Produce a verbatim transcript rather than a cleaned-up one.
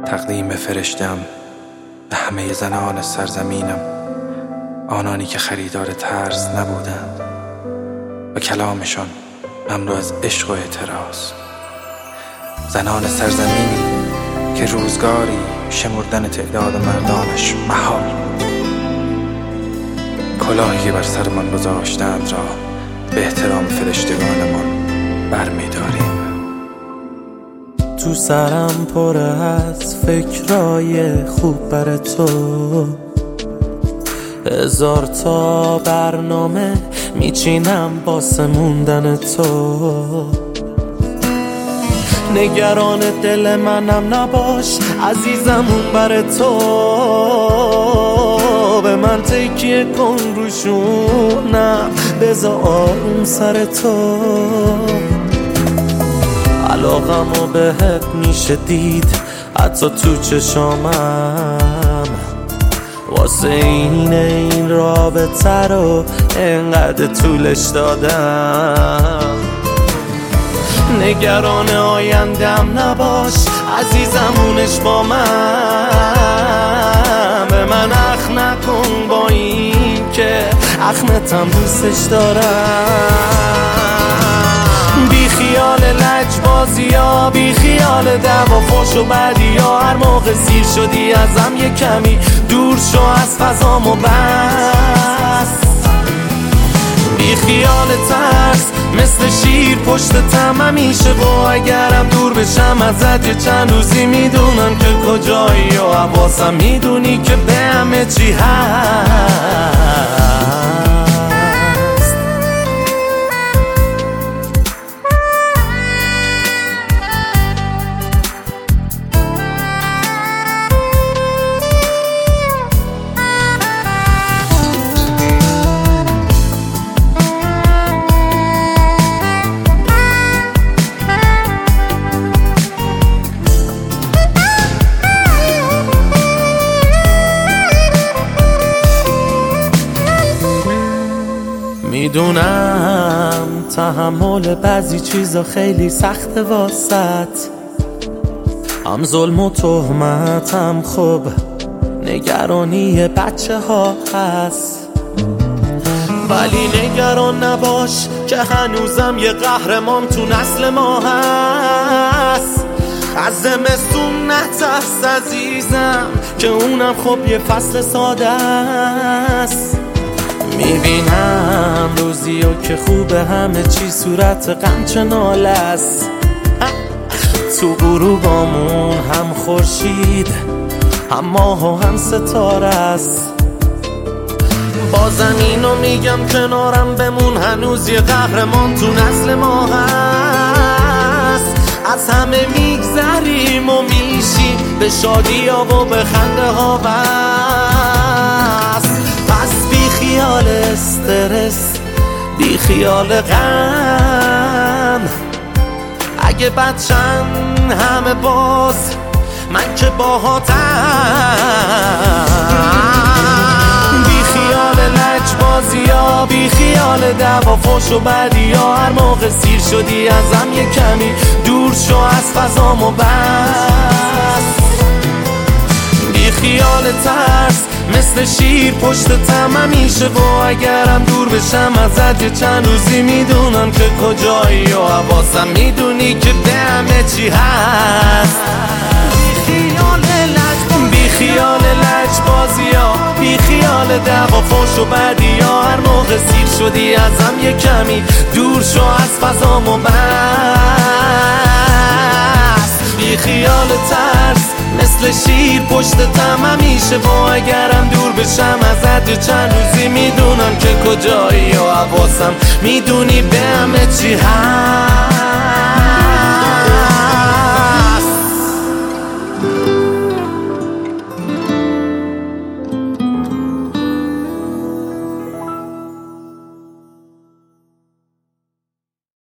تقدیم بفرشتم به همه زنان سرزمینم، آنانی که خریدار ترس نبودند و کلامشان مملو از عشق و اعتراض. زنان سرزمینی که روزگاری شمردن تعداد مردانش محال بود. کلاهی که بر سرمان گذاشتند را به احترام فرشتگانمان برمی‌داریم. تو سرم پره از فکرای خوب بر تو، هزار تا برنامه میچینم واسه موندن تو. نگران دل منم نباش عزیزم، اون بر تو. به من تکیه کن روشونم، بذار آروم سر تو. علاقمو بهت میشه دید حتی تو چشامم، واسه این این رابطه رو انقدر طولش دادم. نگران آیندم نباش عزیزم، اونش با من. به من اخ نکن با این که اخمتم دوستش دارم. بی خیال لجبازی ها، بی خیال دعوا فحش و بدی ها. هر موقع سیر شدی ازم یه کمی دور شو از فضامو بس. بی خیال ترس مثل شیر پشتتم همیشه، و اگرم دور بشم ازت یه چند روزی میدونم که کجایی و حواسم میدونی که به همه چی هست. میدونم تحمل بعضی چیزا خیلی سخته واسط، هم ظلم و تهمت هم خوب نگرانی بچه ها هست. ولی نگران نباش که هنوزم یه قهرمان تو نسل ما هست. از زمستون نترس عزیزم که اونم خب یه فصل ساده است. میبینم روزی و که خوبه همه چی صورت غم چه ناله است. تو غروبامون هم خورشید هم ماه و هم ستاره است. بازم اینو میگم کنارم بمون، هنوز یه قهرمان تو نسل ما هست. از همه میگذریم و میشیم به شادی ها و به خنده ها بس. پس بی خیال استرس، بی خیال غم. اگه بچن همه باز من که باهاتم. بی خیال لجبازی ها، بی خیال دعوا فحش و بدی ها. هر موقع سیر شدی ازم یه کمی دور شو از فضامو بس. بی خیال ترس مثل شیر پشتتم همیشه، و اگرم دور بشم ازت یه چند روزی میدونم که کجایی و حواسم میدونی که به همه چی هست. بی خیال لجبازی ها، بی خیال دعوا فحش و بدی ها. هر موقع سیر شدی ازم یه کمی دور شو از فضامو بس. بی خیال ترس مثل شیر پشتتم همیشه، و اگرم دور بشم ازت یه چند روزی میدونم که کجایی و حواسم میدونی به همه چی هست.